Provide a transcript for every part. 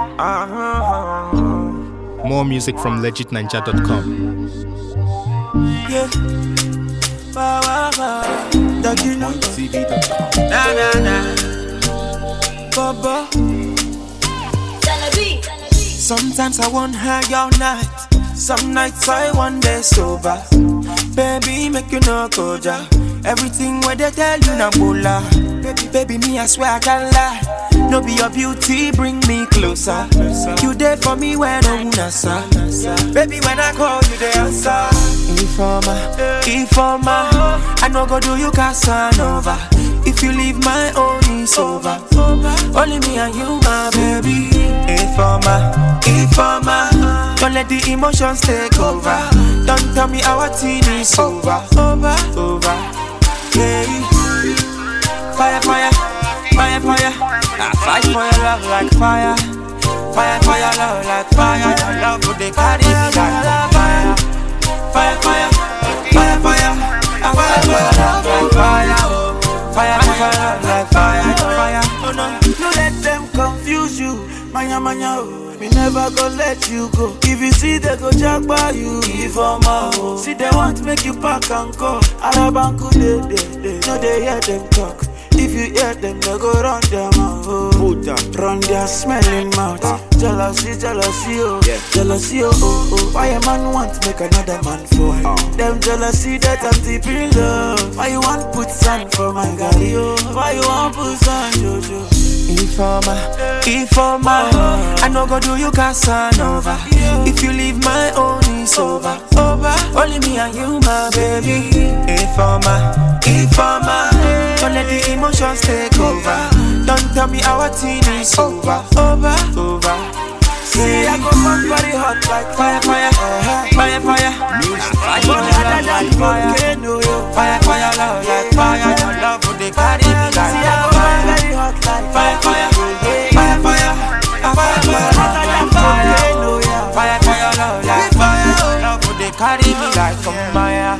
More music from legitninja.com. Yeah. Dog, you know. Baba. Sometimes I want high all night. Some nights I want day sober. Baby, make you no go down. Everything where they tell you na bola. Baby, me I swear I can't lie. No be your beauty, bring me closer. You there for me when I'm nasa. Baby, when I call you, they answer. Informer, I no go do you Casanova. If you leave my own, it's over. Only me and you, my baby. Informer, don't let the emotions take over. Don't tell me our teen is over. Yeah. Fire. I fight for your love like fire. Fire for your love like fire. Your love would they carry me like fire. Fire. I fight for your love like fire. Fire for your love like fire. Oh no let them confuse you. Manya, oh. Me never gonna let you go. If you see they go jack by you, informer. See they want to make you pack and go. Arabanku they no they hear them talk. If you hear them, they go run their mouth. Run their smelling mouth. Jealousy, oh. Yeah. Jealousy, oh. Why a man want to make another man fall? Them jealousy that I'm deep in love. Why you want put sand for my guy? Why you want put sand, Jojo? Informer, I no go do you Casanova. If you leave my own, it's over. Only me and you, my baby. Informer, don't let the emotions take over. Don't tell me our teen is over. See, I go run very hot like fire. Fire, love like fire. Your love would they carry me like fire. See, I go run very hot like fire. Fire, love like fire. Love would they carry me like fire.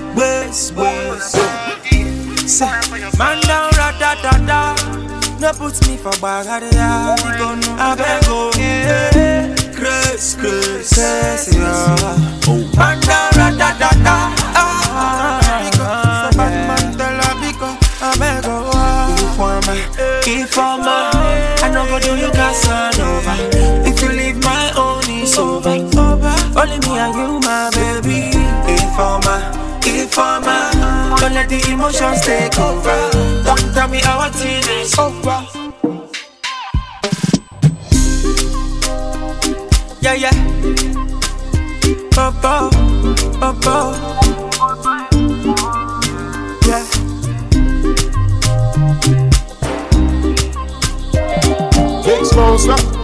Man down, da. No put me for bagada. I beg go. Grace. Man down, da. I beg go. Informer, I no go do you Casanova. If you leave my own, it's over. Only me and you, my baby. Informer, don't let the emotions take over. Don't tell me our teen is over. Yeah. Bubba. Yeah. Big Smosa.